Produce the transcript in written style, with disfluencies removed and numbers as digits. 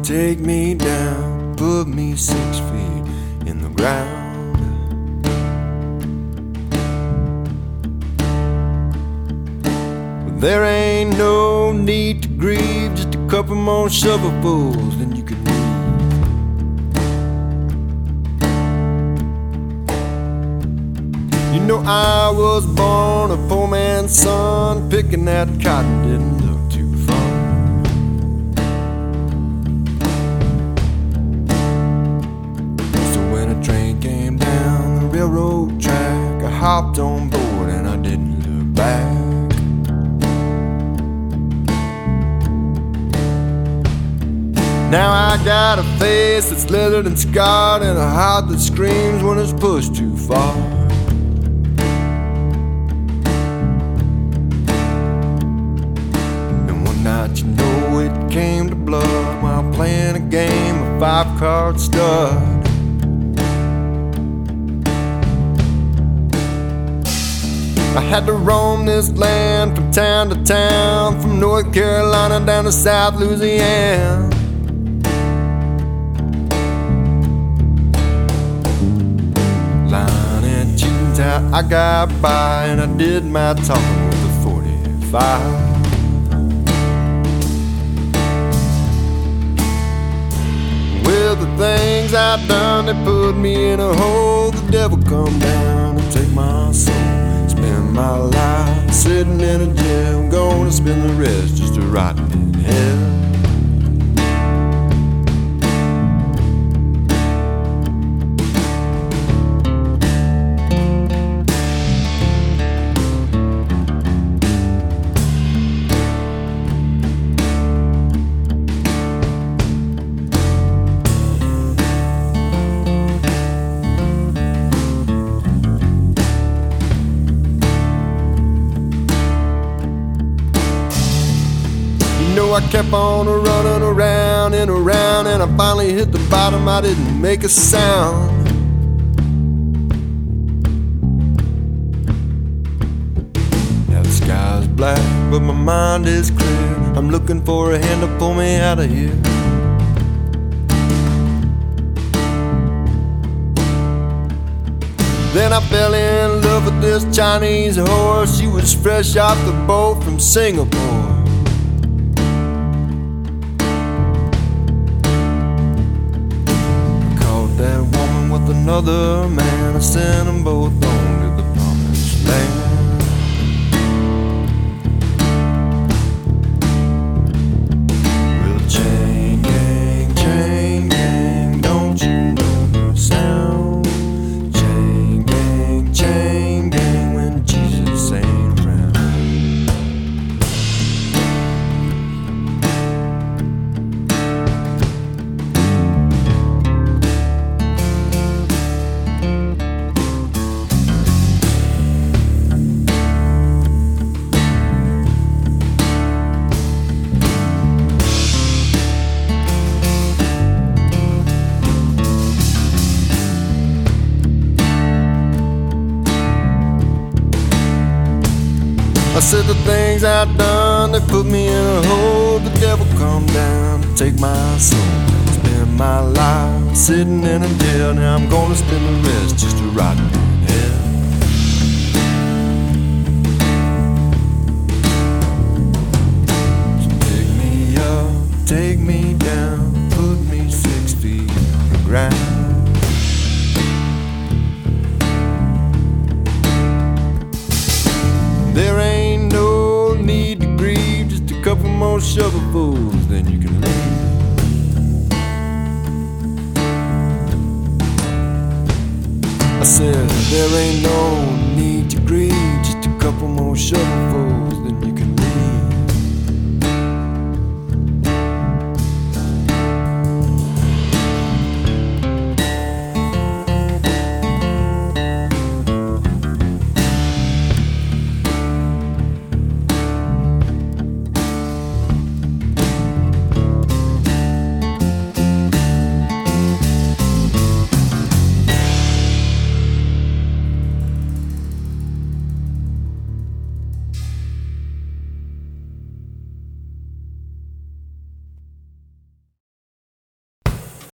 take me down, put me 6 feet in the ground. But there ain't no need to grieve, just a couple more shovelfuls, then you can leave. You know I was born a poor man's son, picking that cotton didn't look too fun. So when a train came down the railroad track, I hopped on board and I didn't look back. Now I got a face that's leathered and scarred, and a heart that screams when it's pushed too far. You know it came to blood while playing a game of 5-card stud. I had to roam this land from town to town, from North Carolina down to South Louisiana. Line and cheating's how I got by, and I did my talking with a 45. With the things I've done, they put me in a hole. The devil come down and take my soul. Spend my life sitting in a jail. I'm gonna spend the rest just rotting in hell. I kept on running around and around, and I finally hit the bottom. I didn't make a sound. Now the sky's black, but my mind is clear. I'm looking for a hand to pull me out of here. Then I fell in love with this Chinese horse. She was fresh off the boat from Singapore. Another man, I sent them both on to the promised land. Well, chain gang, don't you know the sound? Chain gang, when Jesus ain't around. I said the things I've done, they put me in a hole. The devil come down to take my soul. Spend my life sitting in a jail. Now I'm gonna spend the rest just rotting in hell. So pick me up, take me down, put me 6 feet in the ground. There ain't no need to grieve, just a couple more shovelfuls, then you can leave. I said there ain't no need to grieve, just a couple more shovelfuls.